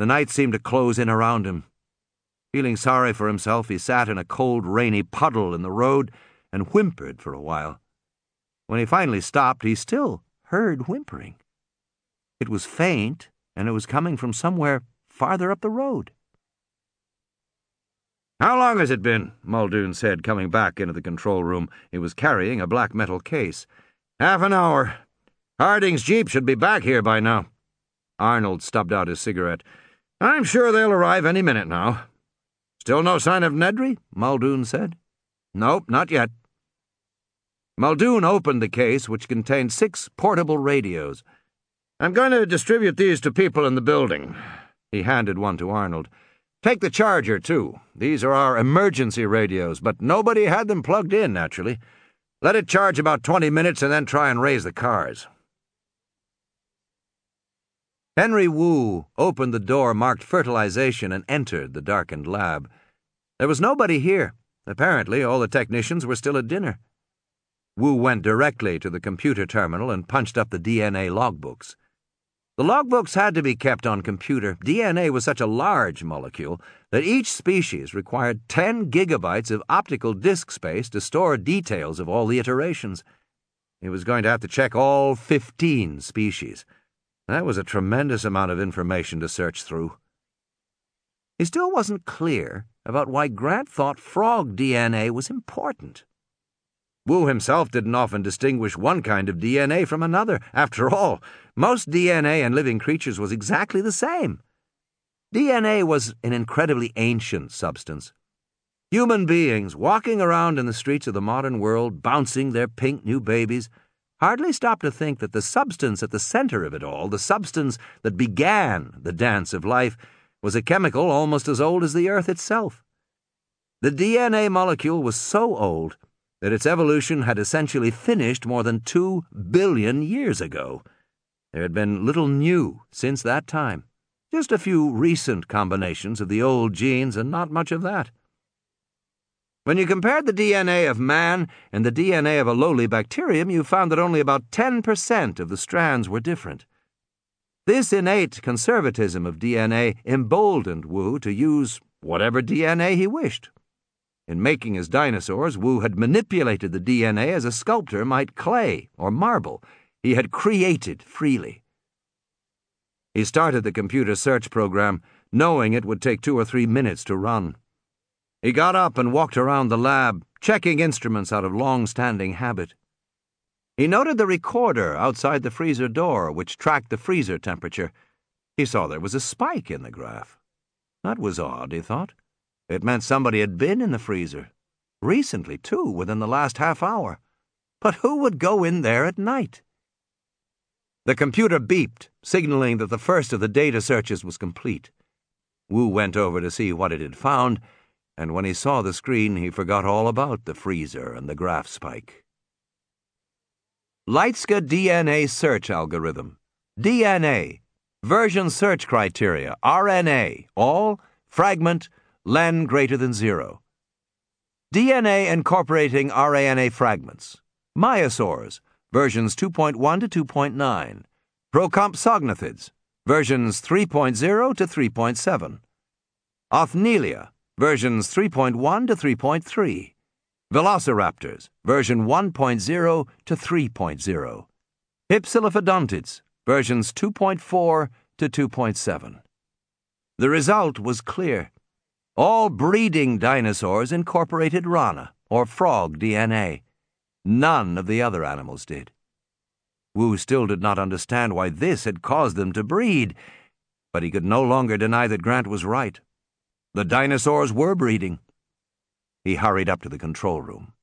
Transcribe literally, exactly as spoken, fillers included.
The night seemed to close in around him. Feeling sorry for himself, he sat in a cold, rainy puddle in the road and whimpered for a while. When he finally stopped, he still heard whimpering. It was faint, and it was coming from somewhere farther up the road. "How long has it been?" Muldoon said, coming back into the control room. He was carrying a black metal case. "Half an hour. Harding's jeep should be back here by now." Arnold stubbed out his cigarette. "I'm sure they'll arrive any minute now." "Still no sign of Nedry?" Muldoon said. "Nope, not yet." Muldoon opened the case, which contained six portable radios. "I'm going to distribute these to people in the building." He handed one to Arnold. "Take the charger, too. These are our emergency radios, but nobody had them plugged in, naturally. Let it charge about twenty minutes and then try and raise the cars." Henry Wu opened the door marked fertilization and entered the darkened lab. There was nobody here. Apparently, all the technicians were still at dinner. Wu went directly to the computer terminal and punched up the D N A logbooks. The logbooks had to be kept on computer. D N A was such a large molecule that each species required ten gigabytes of optical disk space to store details of all the iterations. He was going to have to check all fifteen species. That was a tremendous amount of information to search through. He still wasn't clear about why Grant thought frog D N A was important. Wu himself didn't often distinguish one kind of D N A from another. After all, most D N A in living creatures was exactly the same. D N A was an incredibly ancient substance. Human beings walking around in the streets of the modern world, bouncing their pink new babies, hardly stopped to think that the substance at the center of it all, the substance that began the dance of life, was a chemical almost as old as the Earth itself. The D N A molecule was so old that its evolution had essentially finished more than two billion years ago. There had been little new since that time, just a few recent combinations of the old genes and not much of that. When you compared the D N A of man and the D N A of a lowly bacterium, you found that only about ten percent of the strands were different. This innate conservatism of D N A emboldened Wu to use whatever D N A he wished. In making his dinosaurs, Wu had manipulated the D N A as a sculptor might clay or marble. He had created freely. He started the computer search program, knowing it would take two or three minutes to run. He got up and walked around the lab, checking instruments out of long-standing habit. He noted the recorder outside the freezer door, which tracked the freezer temperature. He saw there was a spike in the graph. That was odd, he thought. It meant somebody had been in the freezer. Recently, too, within the last half hour. But who would go in there at night? The computer beeped, signaling that the first of the data searches was complete. Wu went over to see what it had found, and when he saw the screen, he forgot all about the freezer and the graph spike. Leitska D N A search algorithm. D N A. Version search criteria. R N A. All. Fragment. Len greater than zero. D N A incorporating R A N A fragments. Myosaurs. Versions two point one to two point nine. Procompsognathids. Versions three point zero to three point seven. Othnielia. Versions three point one to three point three. Velociraptors, version one point zero to three point zero. Hypsilophodontids, versions two point four to two point seven. The result was clear. All breeding dinosaurs incorporated rana, or frog D N A. None of the other animals did. Wu still did not understand why this had caused them to breed, but he could no longer deny that Grant was right. The dinosaurs were breeding. He hurried up to the control room.